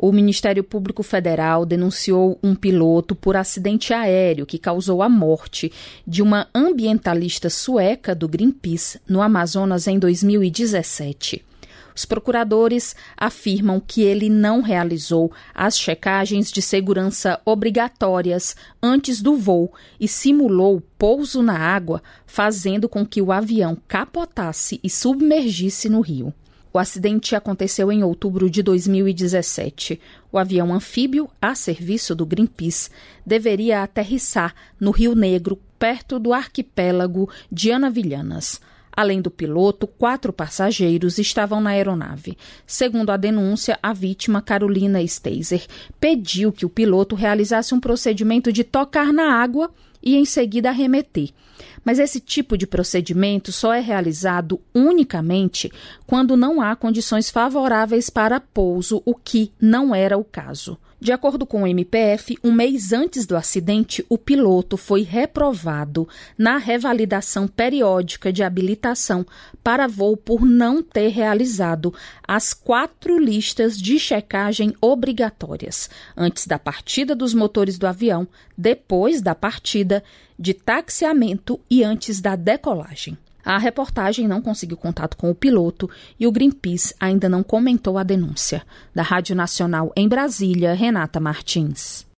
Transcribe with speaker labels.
Speaker 1: O Ministério Público Federal denunciou um piloto por acidente aéreo que causou a morte de uma ambientalista sueca do Greenpeace no Amazonas em 2017. Os procuradores afirmam que ele não realizou as checagens de segurança obrigatórias antes do voo e simulou pouso na água, fazendo com que o avião capotasse e submergisse no rio. O acidente aconteceu em outubro de 2017. O avião anfíbio, a serviço do Greenpeace, deveria aterrissar no Rio Negro, perto do arquipélago de Anavilhanas. Além do piloto, 4 passageiros estavam na aeronave. Segundo a denúncia, a vítima, Carolina Steiser, pediu que o piloto realizasse um procedimento de tocar na água e em seguida arremeter. Mas esse tipo de procedimento só é realizado unicamente quando não há condições favoráveis para pouso, o que não era o caso. De acordo com o MPF, um mês antes do acidente, o piloto foi reprovado na revalidação periódica de habilitação para voo por não ter realizado as 4 listas de checagem obrigatórias, antes da partida dos motores do avião, depois da partida, de taxiamento e antes da decolagem. A reportagem não conseguiu contato com o piloto e o Greenpeace ainda não comentou a denúncia. Da Rádio Nacional em Brasília, Renata Martins.